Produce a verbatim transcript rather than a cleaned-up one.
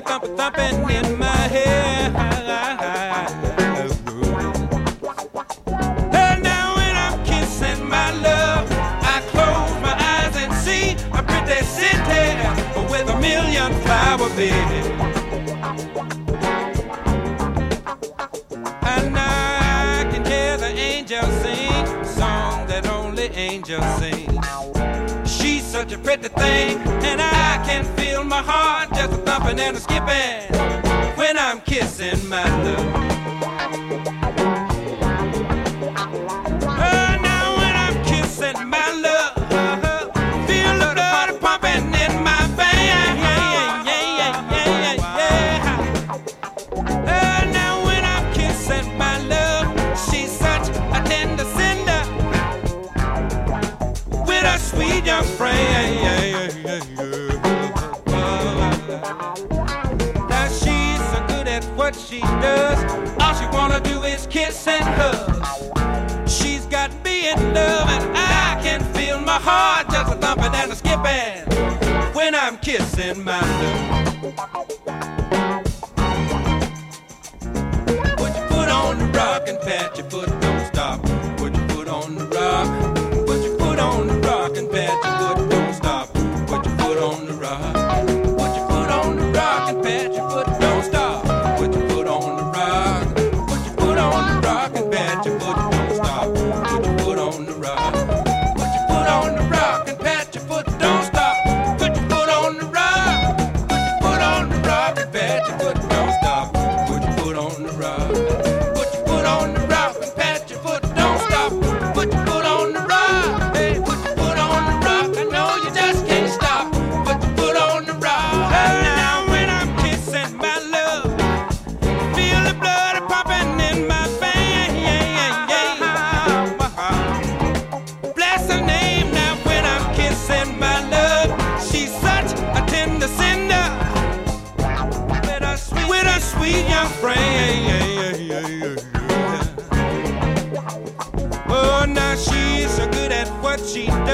thumping, thumping in my head. And now when I'm kissing my love, I close my eyes and see a pretty city with a million flower beds. And I can hear the angels sing a song that only angels sing. She's such a pretty thing, and I can feel my heart just a thumping and a skipping when I'm kissing my love. Oh, now when I'm kissing my love, feel the blood pumping in my veins. Yeah, yeah, yeah, yeah, yeah. Oh, now when I'm kissing my love, she's such a tender cinder with a sweet young friend. Now she's so good at what she does. All she wanna do is kiss and hug. She's got me in love, and I can feel my heart just a thumping and a skipping when I'm kissing my love. Put your foot on the rock and pat your foot, don't stop. Put your foot on the rock. Put your foot on the rock and pat your foot, don't stop. Put your foot on the rock. Put your foot on the rock and pat your foot, don't stop. Put your foot on the rock. Put your foot on the rock and pat your foot, don't stop. Put your foot on the rock. Put your foot on the rock and pat your foot, don't stop. Put your foot on the rock. Put your foot on the rock and pat your foot, don't stop. Put your foot on the rock. Put your foot on the rock and pat your foot, don't stop. Put your foot on the rock. Hey, put your foot on the rock. I know you just can't stop. Put your foot on the rock. And now when I'm kissing my love, feel the blood pumping in my veins. Yeah, yeah, yeah. Bless her name now when I'm kissing my love. She's such a tender cinder with a sweet, with a sweet young friend. Oh, now she's so good at what she